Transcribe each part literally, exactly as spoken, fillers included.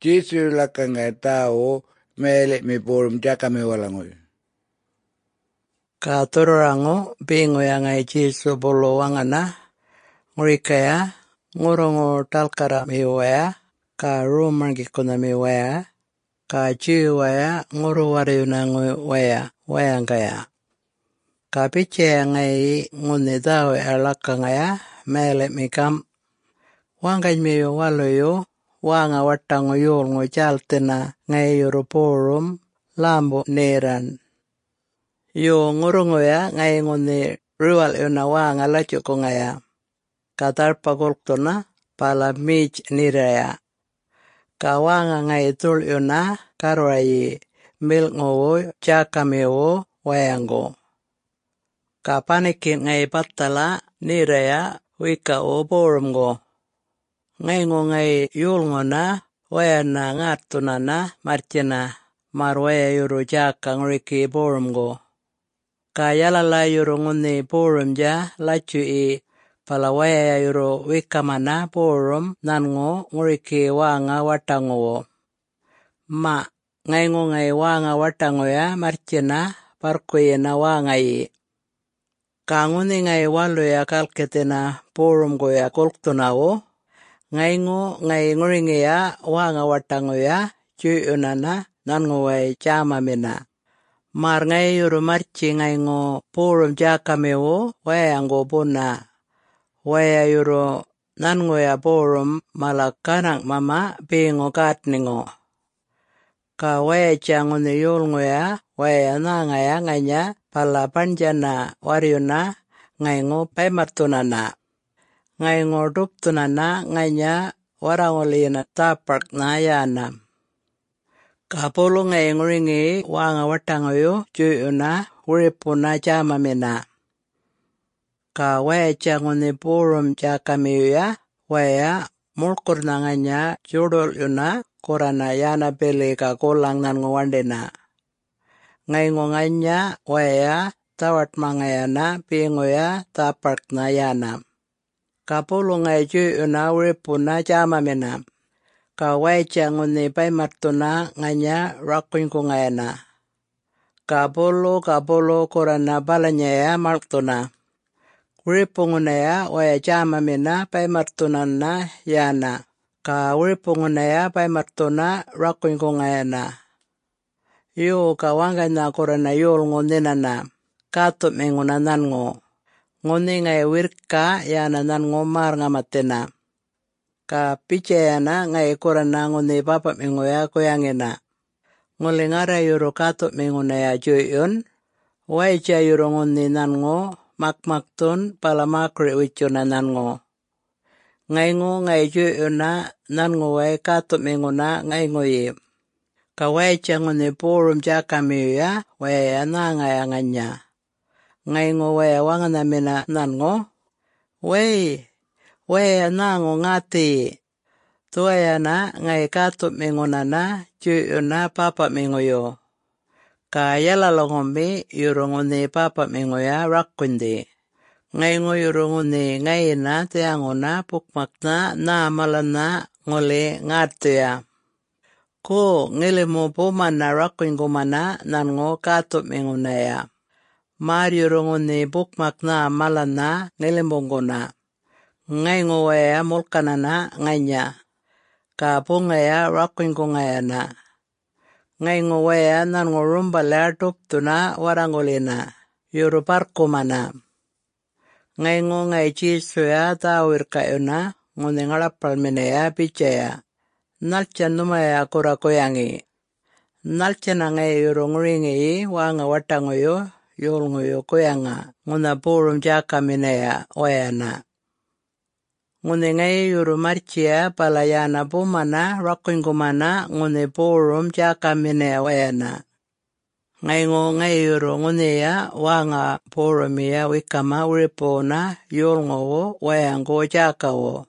Jesu lakangai tao mele mi porum jakame walangoy. Ka tururango bingo yangai Jesu bolo wangana ngurikaya ngurongo talkara miwaya ka rumangi kuna miwaya ka jiwaya nguru wariunango waya wayangaya. Ka piche ngai nguni dawe alakangaya mele mikam wangay miyo waloyo wanga watango yulngo jaltina ngai yuru porum lambo neran. Yo ngurungo ya ngai nguni ruwal yuna wanga lachuko ngaya. Ka tarpa gulktuna pala mij niraya. Ka wanga ngai tul yuna karwayi milngowo jakamiwo wayango. Ka panikin ngai patala niraya wika o porumgo. Ngai ngo ngai yulngo na wayana ngatuna na marchina marwaya yuru jaka nguriki porumgo. Ka yalala yuru nguni porum ja lachu i palawaya yuru wikamana porum nango nguriki wanga watango. Ma, ngai ngo ngai wanga watango ya marchina parkuyina wanga i. Ka nguni ngai walu ya kalketina porum go ya kulktunawo. Ngai ngo ngai nguringi ya wanga watango ya juyunana nango wai jamamina. Mar ngai yuru marchi ngai ngo porum jakamiwo wayango puna. Waya yuru nango ya porum malakanang mama bingo katningo. Ka waya janguni yulngo ya waya nanga ya nganya pala panjana wariuna ngai ngo paimartunana. Ngai ngo duptunana nganya warangolina tapak na yana. Ka polo ngai nguringi wanga watangoyo juyuna uripuna jamamina. Ka waya janguni porum jakamiyo ya waya mulkurna nganya judul yuna kurana yana beli ka kulang nango wandina. Ngai ngo nganya waya tawat mangayana bingo ya tapak na yana. Ka polo ngai juyuna uripuna jamamina. Ka waya nguni paimartuna nganya rakuinku ngayana. Ka polo ka polo kurana balanya ya martuna. Uripunguna ya waya jamamina paimartuna na yana. Ka uripunguna ya paimartuna rakuinku ngayana. Yo ka wangana kurana yul ngunina katup minguna nango. Nguni ngai wirka yana nango mar ngamatina. Ka pichayana ngai kurana nguni papa mingo ya kuyangina. Nguli ngara yuru katup minguna ya juyun. Waija yuru nguni nango makmaktun pala makri wichuna nango. Ngai ngo ngai juyuna nango wai katup minguna ngai nguyi. Ka waija nguni porum jakamiyo ya waya nanga ya nganya. Ngai ngo waya wangana mina nango. Wey, waya nango ngati. Tuayana ngai katup minguna na juyuna papa mingoyo. Ka yalalongombi yuru nguni papa mingoya rakundi. Ngai ngo yuru nguni ngai na tianguna pukmakna na malana nguli ngatuya. Ko ngilimu pumana rakuingumana nango katup minguna ya. Mar yuru nguni pukmakna malana ngilimbunguna. Ngai ngo waya mulkanana nganya. Ka pungaya rakuinku ngayana. Ngai ngo waya nango rumbala tuptuna warangolina. Yuru parkumana. Ngai ngo ngai Jesu ya tawir kayuna nguni ngalapal minaya pichaya. Nalchan numaya kura kuyangi. Nalchana ngai yuru nguringi wanga watangoyo yulngoyo kuyanga. Nguna porum jaka minaya wayana. Nguni ngai yuru marchia pala yana pumana rakuingumana nguni porum jaka minaya wayana. Ngai ngo ngai yuru nguni ya wanga porum ya wikama uripuna yulngowo wayango jakawo.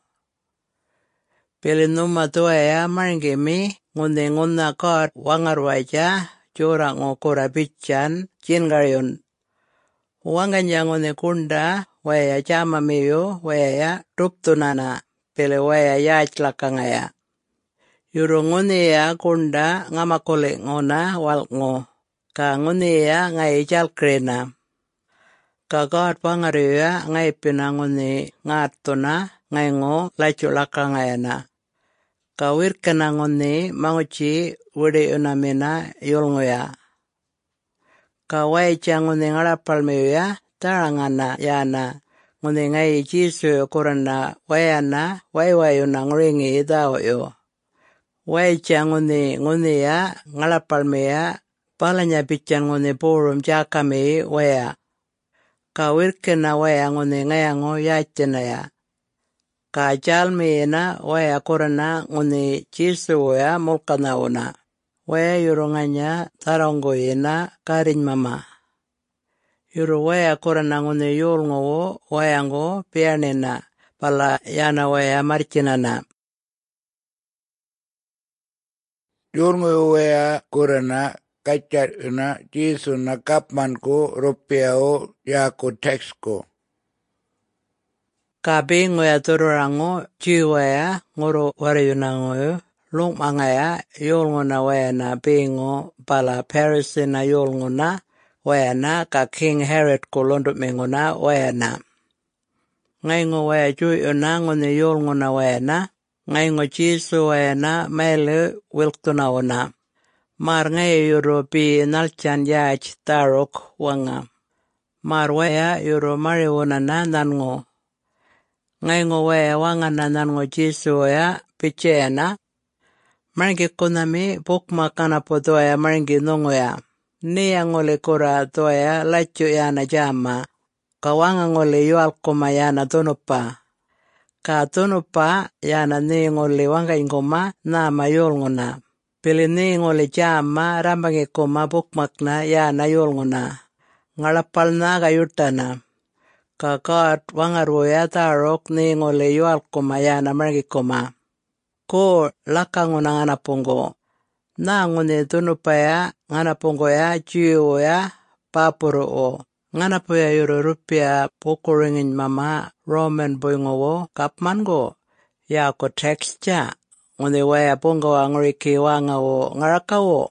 Pilinuma tuaya maringimi nguni nguna God wangarwaja jura ngo kura bichan jingaryun. Wanganya nguni kunda waya jamamiyo waya tuptunana pili waya yajlakangaya. Yuru nguniya kunda ngamakuli nguna walngo. Ka nguniya ngay jalkrina. Ka God pangariya ngay pinanguni ngatuna ngay ngo lachulaka ngayana. Ka wirkana nguni manguchi wudi unamina yulnguya. Ka waicha nguni ngarapalmiya tarangana yana. Nguni ngay Jisu kurana wayana waywayuna nguringi idhaoyo. Waicha nguni nguniya ngarapalmiya palanya bichan nguni burum jakami waya. Ka wirkana waya nguni ngayango yachinaya. Ka jalmiyina waya kurana nguni Jisu waya mulkanauna. Waya yurunganya taronguyina karinmama. Yuru waya kurana nguni yulngu wayango pianina pala yana waya marchinana. Yulngu waya kurana kacharuna Jisu na kapmanku rupiao yaku textko. Kabingo ya tururango jiwaya nguru wariyunangoyo lungmangaya yulngu na waya na bingo pala Parisi na yulngu na waya na ka King Herod kulunduminguna na waya na. Ngayngo waya juyuna nguni yulngu na waya na, ngayngo Jisu waya na maile wilktunauna. Mar ngay yuru bi nalchan yaj taruk wanga. Mar waya yuru mariwunana nango. Ngayngo waya wangana nango Jisu waya pichayana. Maringi kunami bukma kanapo doya maringi nunguya. Niya nguli kura doya lachu yana jama. Kawanga nguli yualkuma yana tunupa. Ka tunupa yana ni nguli wangaynguma nama yulnguna. Pili ni nguli jama rambangi kuma bukmakna yana yulnguna. Ngalapalna gayutana. Ka God wangaruya tarok ni nguli yualkuma yana maringi kuma. Ko lakanguna nganapungo. Na nguni tunupaya nganapungo ya jiwo ya papuru o. Nganapuya yuru rupia pukuringin mama Roman buingowo kapmango. Yako textja. Nguni waya pungo wa nguriki wangawo ngarakawo.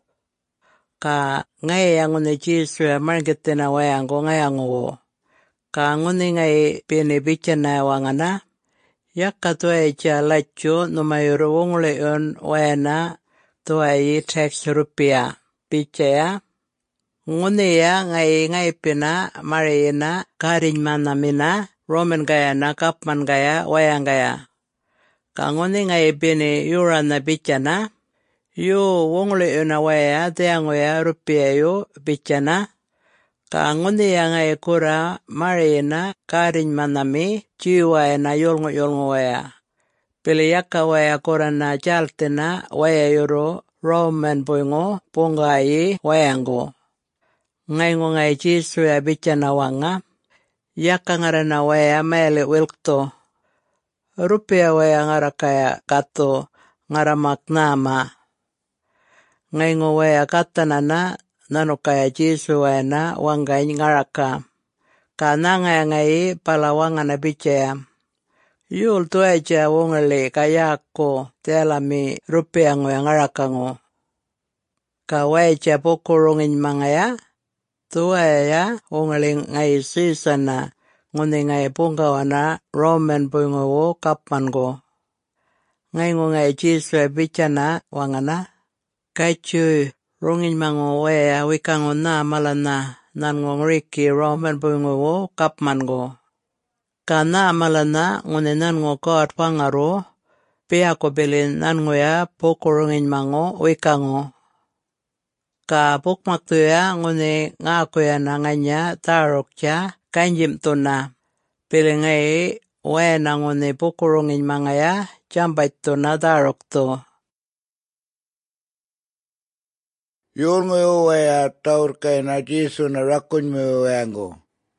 Ka ngaya nguni Jisu ya margitina wayango ngayangowo. Ka nguni ngai pini bichana wangana. Yakka tuaja lachu numayuru wunguliun wayana tuayi text rupia. Bichaya. Nguniya ngai ngai pina mariyina karinmana mina Roman gaya na kapman gaya wayang gaya. Ka nguni ngai pini yurana bichana. Yu wunguliuna waya tianguya rupia yu bichana. Ka nguniya ngai kura mariyina karinmana mi jiwayana yulngu yulngu waya. Pili yaka waya kurana jaltina waya yuru Roman buingo pungayi wayango. Ngayngo ngay Jisu ya bichana wanga. Yaka ngarana waya maili wilkto. Rupia waya ngarakaya kato ngaramak nama. Ngayngo waya katanana nanukaya Jisu waya na wangay ngaraka. Ka nangaya ngay pala wangana bichaya. Yul tuaja wungali kayako telami rupia ngoya ngarakango. Ka waya pukurungin mangaya. Tuaya wungali ngay sisana nguni ngay pungawana Roman buingowo kapmango. Ngayngo ngay Jisu bichana wangana. Kachu rungin mango waya wikango na malana nango nguriki Roman buingowo kapmango. Ka na malana nguni nango God pangaru. Piyako bilin nango ya pukurungin mango wikango. Ka bukmaktuya nguni ngakuya na nganya tarukja kanjim tuna. Pili ngay waya na nguni pukurungin mangaya jambait tuna taruktu. Yulngu waya taurkay na Jisu na rakunymu wayango.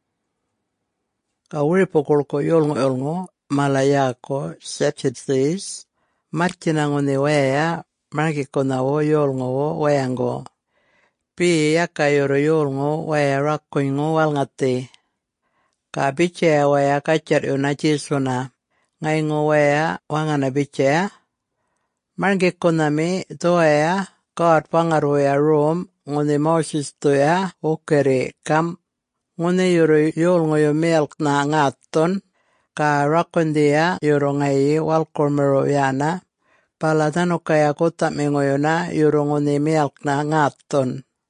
Ka uri pukulko yulngu yulngu malayako sepsis. Marchina nguni waya margikuna wo yulngu wo wayango. Pi yaka yuru yulngu waya rakunymu walngati. Ka bichaya waya kachar yuna Jisu na. Ngayngu waya wangana bichaya. Marngikkunami tuaya God pangaruya room nguni Moses tuya ukeri kam nguni yuru yulnguyu milkna ngatun ka rakundiya yuru ngayi walkurmiru yana pala tanukaya kutaminguyuna yuru nguni milkna ngatun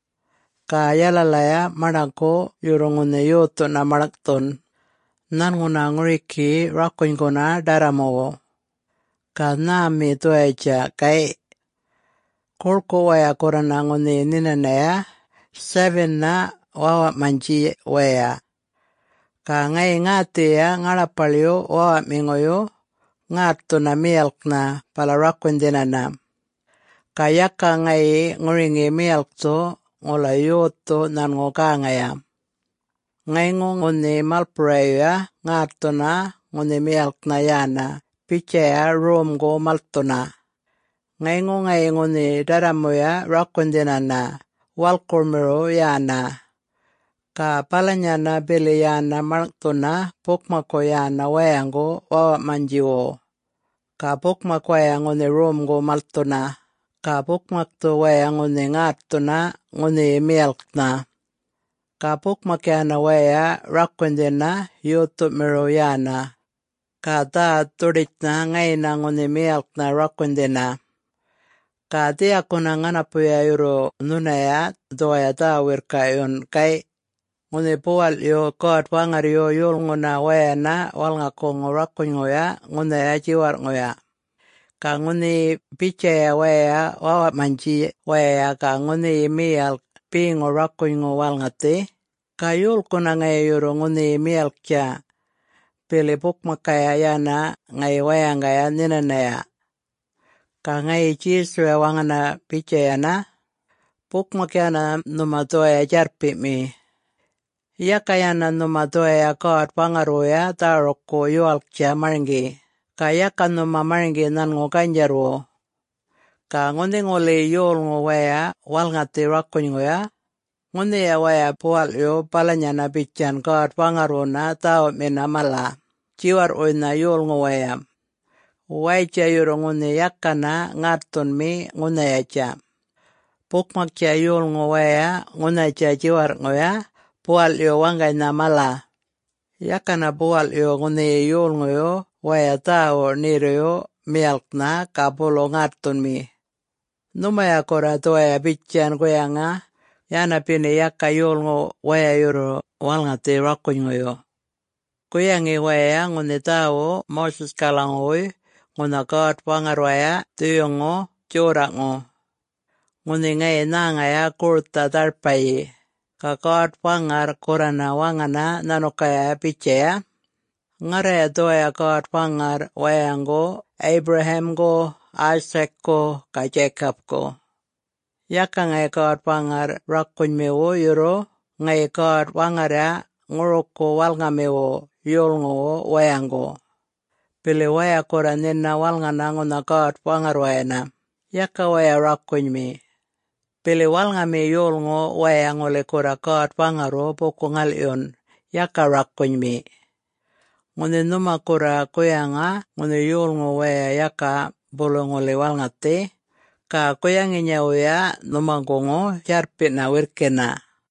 ka yalalaya manaku yuru nguni yutuna manaktun nanguna nguriki rakunkuna daramugu ka nami tuaja kai kurku waya kurana nguni ninanaya seven na wawa manji waya ka ngai ngatiya ngarapalyo wawa mingoyo ngatuna milkna pala rakundinana ka yaka ngai nguringi milkto ngula yutu nangu kangaya ngai nguni malpuraya ngatuna nguni milkna yana pichaya roomgo maltuna ngai ngai nguni daramuya rakundinana walkurmiru yana ka palanyana bili yana maltuna pukmako yana wayango wawa manjiwo ka pukmak waya nguni roomgo maltuna ka pukmaktu waya nguni ngatuna nguni milkna ka pukmak yana waya rakundina yutumiru yana ka taa tuditna ngaina nguni milkna rakundina ka tiyakuna nganapuya yuru nunaya tuaya taa wirkayun kai nguni puwalyo God wangaryo yulnguna wayana walngakungu rakunguya ngunaya jiwarnguya ka nguni pichaya waya wawa manji waya ka nguni milk pingu rakungu walngati ka yulkuna ngai yuru nguni milkja pili pukmakaya yana ngai wayangaya ninanaya ka ngai Jesuya wangana pichayana pukmakyana numa tuaya jarpimi yaka yana numa tuaya God pangaruya tarukku yualkja maringi ka yaka numa maringi nangu kanjarwo ka nguni nguli yulngu waya walngati rakunguya nguniya waya puwalyo palanyana pichyan God pangaruna tawamina mala jiwar'uyna yulngu waya wayja yuru nguni yakana ngatunmi ngunayaja pukmakja yulngu waya ngunaja jiwar'nguya puwalyo wangayna mala yakana puwalyo nguni yulnguyo waya tawo niruyo milkna ka pulu ngatunmi numaya kura tuaya pichyan kuyanga yana pini yaka yulngu waya yuru walngati rakunguyo kuyangi waya nguni tawo Moses kalangui nguna God pangarwaya tuyungu jura'ngu nguni ngai nangaya kurta tarpayi ka God pangar kurana wangana nanukaya pichaya ngaraya tuaya God pangar wayangu Abrahamgo Isaacko ka Jacobko yaka ngai God pangar rakunmiwu yuru ngai God pangarya nguruku walngamiwu yulngu wayangu pili waya kura nina walngana nguna God pangarwayana yaka waya rakunymi pili walngami yulngu waya nguli kura God pangaru puku ngalyun yaka rakunymi nguni numa kura kuyanga nguni yulngu waya yaka bulu nguli walngati ka kuyanginyawuya numangungu jarpina wirkina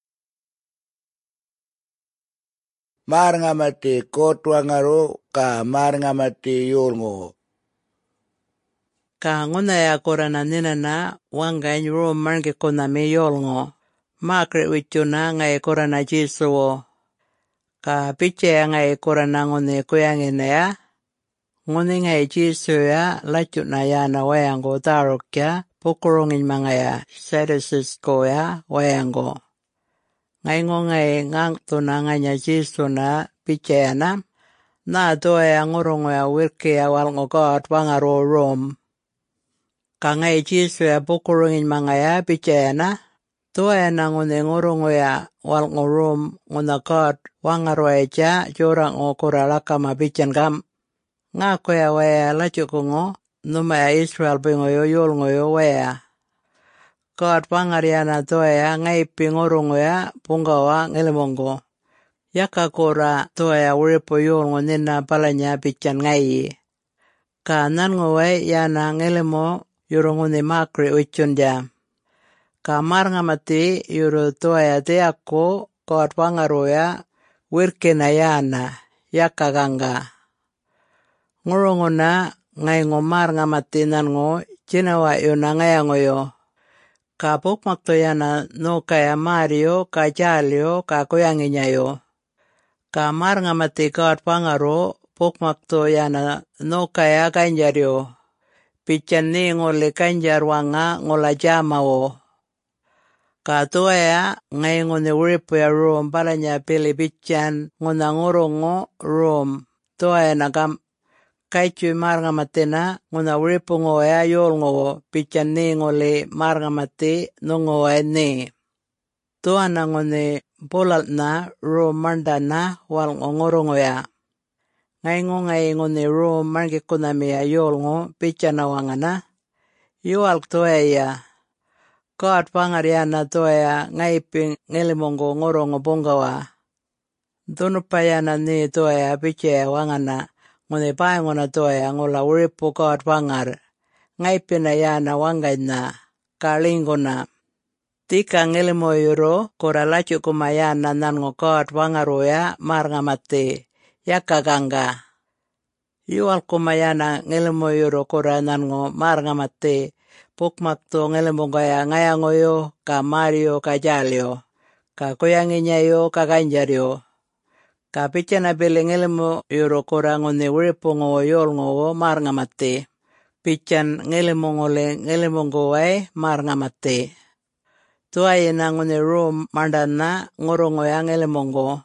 Marngamati kotwangaru ka marngamati yulngu ka ngunaya kurana ninana wangany room marngikunami yulngu Margaret wichuna ngai kurana Jesuwo ka pichaya ngai kurana nguni kuyanginaya nguni ngai Jesuya lachutna yana wayangu tarukya pukurungin mangaya Sadduceeskoya wayangu ngai ngungai ngangtuna nganya Jesuna pichayana na tuaya ngurunguya wirkiya walngu God wangaru room ka ngai Jesuya pukurungin mangaya pichayana tuaya nguni ngurunguya walngu room nguna God wangaruaja jura'ngu kura lakama pichyan kam ngakuya waya lachukungu numaya Israel pinguyu yulnguyu waya God pangaryana tuaya ngaipi ngurunguya pungawa ngilimungu yaka kura tuaya wiripu yulngu nina palanya pichyan ngayi ka nanguway yana ngilimu yuru nguni Margaret wichundya. Ka marngamati yuru tuaya tiyaku God wangaruya wirkina yana yakaganga. Ngurunguna ngayngu marngamati nangu jinawa yuna ngayanguyo. Ka pukmakto yana nukaya Mario ka jalyo ka kuyanginyayo. Ka marngamati God wangaru pukmakto yana nukaya kanjaryo. Picha ni nguli kanjar wanga ngula jamawo. Ka tuaya ngay nguni wiripu ya room balanya pili pichan nguna ngurungu room. Tuaya nakam kaichu marngamatina nguna wiripu ngoya yol ngo picha ni nguli marngamati nungoya ni. Tuana nguni bulalna room mandana wal ngurungu ya. Ngay ngu ngay nguni room margikunamiya yol ngo picha na wangana. Yual tuaya ya. God pangaryana tuaya ngaypi ngilimungu ngurungu bungawa. Dunupayana ni tuaya picha wangana. Nguni painguna tuaya ngula wiripu God pangar. Ngaypina yana wangayna. Kalinguna. Tika ngilimoyuro kura lachukumayana nangu God pangaruya marngamati. Yakaganga. Yual kumayana ngilimoyuro kura nangu marngamati. Pukmakto ngilimungaya ngayangoyo ka Mario ka jalyo. Ka kuyanginyayo ka kanjaryo. Ka pichana pili ngilimoyuro kura nguni wiripungo yolngo marngamati. Pichan ngilimunguli ngilimunguway marngamati. Tuayina nguni room mandana ngurungoya ngilimungu.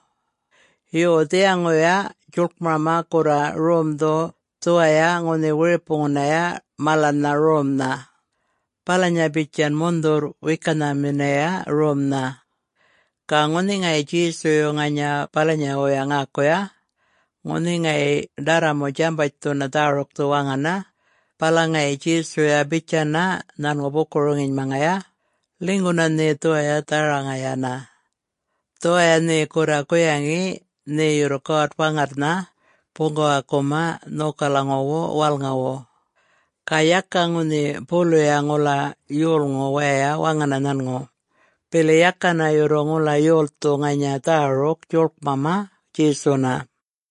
Yo tiyangoya julkmama kura room do tuaya nguni wiripungunaya malana room na. Palanya pichan mundur wikanaminaya room na. Ka nguni ngay Jesu nganya palanya oya ngakoya. Nguni ngay daramo jambaitu na darok tuwangana. Pala ngay Jesu ya bichana nan ngobukurungin mangaya. Lingunan ni tuaya tarangayana. Tuaya ni kura kuyangi ni yurukot pangarna. Pungo akuma nukalangowo walngawo. Kayaka nguni pulu ya ngula yul ngowaya wangana nango. Pili yaka na yuru ngula yul tu nganya taruk julk mama Jesu-na.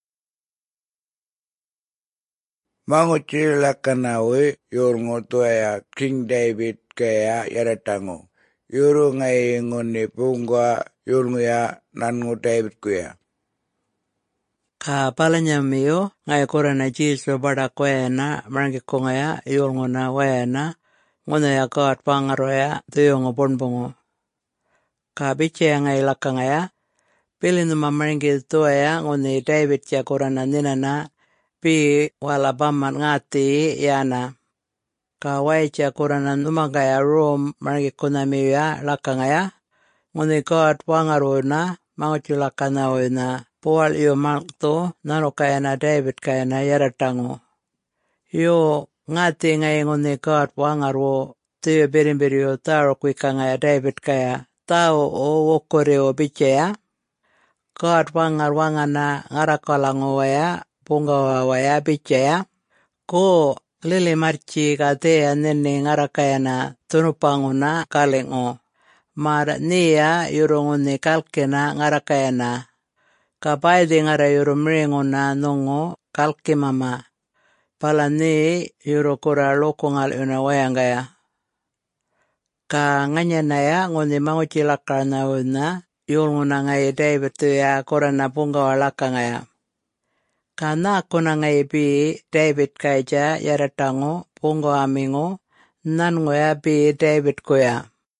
Manguchi lakanawi yul ngutuaya King David kaya yaratango. Yuru ngay nguni pungwa yul nguya nangu David kuya. Ka palanya miyo ngay kurana Jesu bada kwena marangi kungaya yul nguna wena nguna ya God pangaroya tuyungo bunbungo. Ka bichaya ngay lakangaya pilinu mamaringi tuaya nguni David ya kurana ninana pi wala baman ngati yana. Ka waicha kurana numangaya room marangi kunamiya lakangaya nguni God pangarona manguchulakanawina. Puwal iyo malto nano kaya na David kaya na yaratango. Yo ngati ngay nguni God wangarwo tuyo birimbiri yo taro kwika ngaya David kaya tao o wokore o bichaya. God wangar wangana ngarakolango waya pungawa waya bichaya. Ko lili marchi katea nini ngarakaya na tunupanguna kalingo. Mara niya yurunguni kalkina ngarakaya na. Kapaidi ngara yuru mringu na nungu kalki mama. Pala ni yuru kura lukungal yuna wayangaya. Ka nganyanaya nguni manguchilakar na una yulnguna ngay David tuya kura na pungawa lakangaya. Ka na kuna ngay bi David kayja yaratango pungawa amingo nan nguya bi David kuya.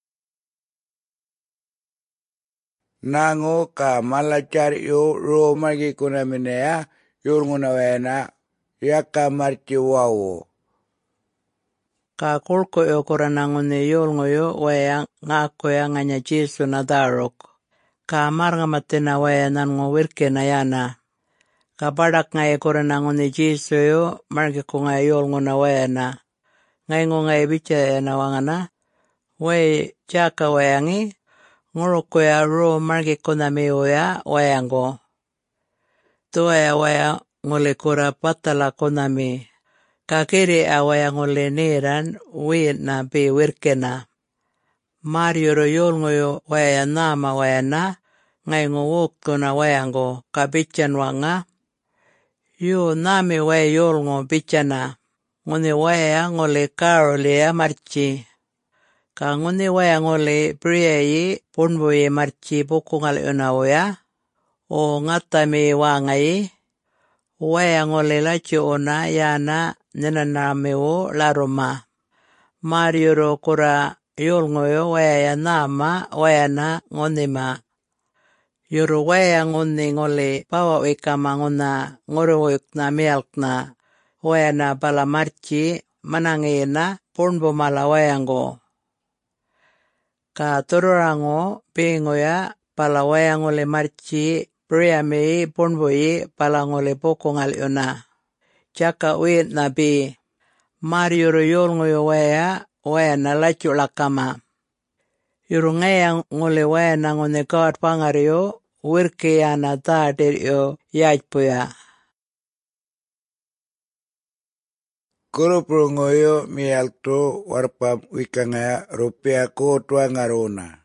Nango ka malachar yo ro magi kunaminaya yul nguna wena yaka marchi wawo. Ka kulko yo kurana nguni yul nguyo waya ngako ya nganya Jesu na darok. Ka marngamatina waya nango wirke na yana. Ka badak ngay kurana nguni Jesu yo margi ko ngay yul nguna waya na. Ngay ngu ngay bicha na wangana. Way chaka wayangi. Nguroko ya ro margi kunamiyo ya wayango. Tuaya waya nguli kura patala kunami. Ka kiri awaya nguli niran win na bi wirkena. Marjoro yolngoyo waya nama waya na, ngay nguwok na wayango ka bichan wanga. Yu nami waya yolngo bichana. Nguni waya nguli karolia marchi. Ka nguni waya nguli priyayi punbuyi marchi bukungal unawaya. O ngatami wangayi. Waya nguli lachi una yana ninanamiwo laruma. Marjoro kura yolngoyo waya ya nama waya na ngunima. Yuru waya nguni nguli pawa wikama nguna nguruyuk na milk na waya na bala marchi manangina punbu mala wayango. Ka tururango pinguya pala waya nguli marchi priyami punbuyi pala nguli bukungal una. Chaka win na bi. Marjoro yolngoyo waya waya na lachu lakama. Yuru ngaya nguli waya na nguni God pangaryo wirki yana tadiryo yajpuya. Kurupurungoyo miyalto warpam wikangaya rupia ko tuangaruna.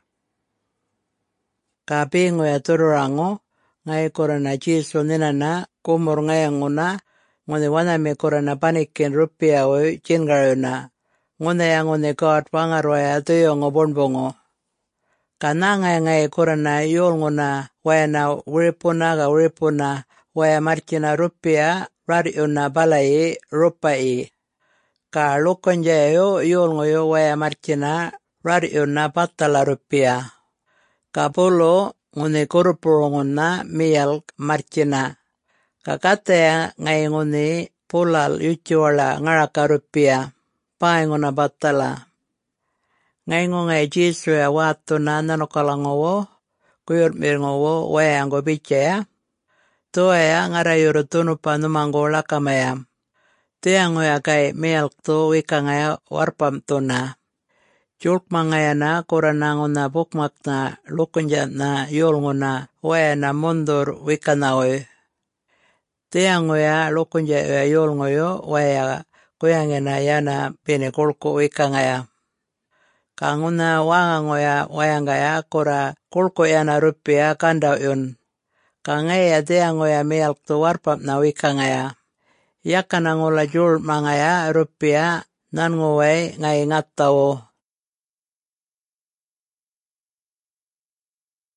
Ka pingoya tururango ngay korana jiso ninana kumur ngaya nguna nguni wanami korana panikin rupia woy chingaruna. Nguna ya nguni God pangarwaya tuyongo bunbungo. Kana ngay ngay korana yol nguna waya na wiripuna ga wiripuna waya marchina rupia radiuna balayi rupai. Ka lukonjayo yol ngoyo waya marchina radiuna batala rupia. Ka pulo nguni kurupurunguna miyal marchina. Ka kataya ngay nguni pulal yuchiwala ngaraka rupia. Pai nguna batala. Ngay ngay jisu ya watu na nanokalangowo, kuyurmirngowo wayango bichaya. Tuaya ngarayuru tunupa numango lakamaya. Tiangoya kay milk tu wikangaya warpam tuna. Julkmangaya na kurananguna bukmak na lukunja na yolnguna waya na mundur wikanawe. Tiangoya lukunja ya yolngoyo waya kuyangina yana pini kulku wikangaya. Kanguna wangangoya wayangaya kura kulku yana rupia kanda yun. Kangaya tiangoya milk tu warpam na wikangaya. Yakanangula jul mangaya rupia nanguway ngay ngatawo.